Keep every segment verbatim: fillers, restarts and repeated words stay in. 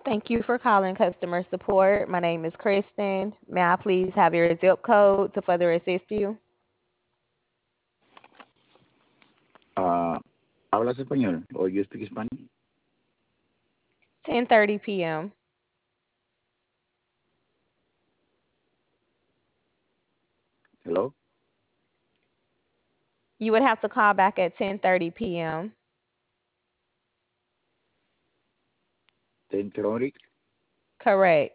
Thank you for calling customer support. My name is Kristen. May I please have your zip code to further assist you? Ah, ¿hablas español o you speak Spanish? ten thirty p m Hello? You would have to call back at ten thirty p m Tentronic? Correct.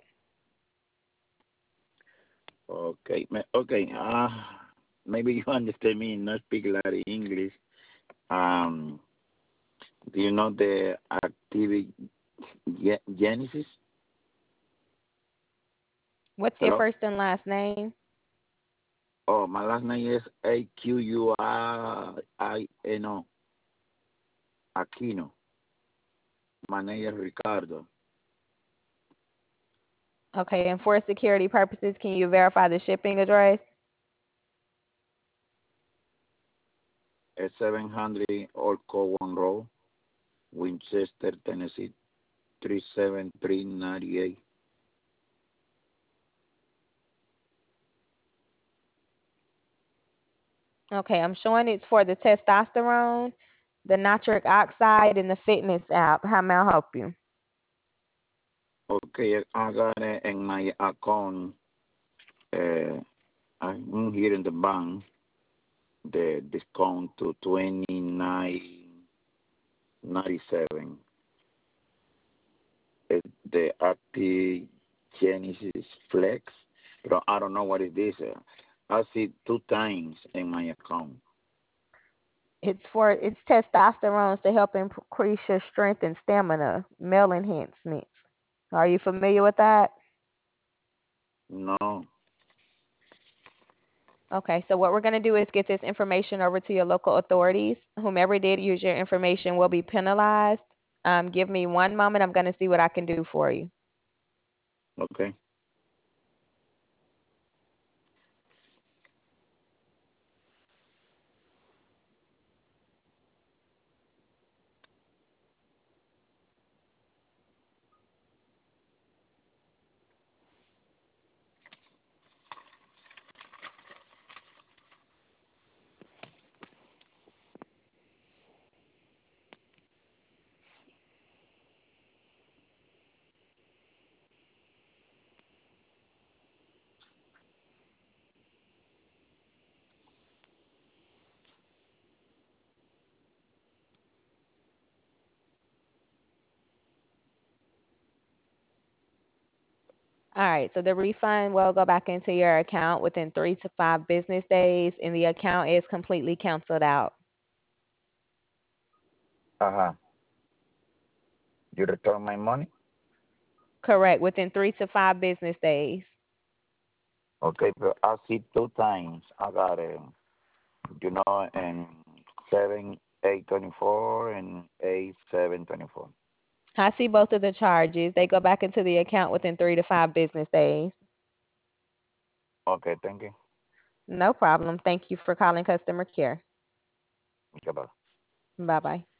Okay, me- okay. Ah, maybe you understand me, not speak a lot of English. Um, do you know the activity Ge- Genesis? What's your Hello? first and last name? Oh, my last name is A Q U R I N O, Aquino. My name is Ricardo. Okay, and for security purposes, can you verify the shipping address? It's seven hundred Old Cowan Road, Winchester, Tennessee, three seven three nine eight. Okay, I'm showing it's for the testosterone, the nitric oxide, and the fitness app. How may I help you? Okay, I got it in my account. Uh, I'm here in the bank. The discount to twenty nine ninety seven. It's the Active Genesis Flex, but I don't know what it is. Uh, I see two times in my account. It's for it's testosterone to help increase your strength and stamina, male enhancements. Are you familiar with that? No, Okay, so what we're going to do is get this information over to your local authorities. Whomever did use your information will be penalized. Um, give me one moment. I'm going to see what I can do for you. okay. All right, so the refund will go back into your account within three to five business days, and the account is completely canceled out. Uh-huh. You return my money? Correct, within three to five business days. Okay, but I see two times. I got it, you know, and seven eight twenty four and eight seven twenty four. I see both of the charges. They go back into the account within three to five business days. Okay, thank you. No problem. Thank you for calling customer care. Goodbye. Bye bye.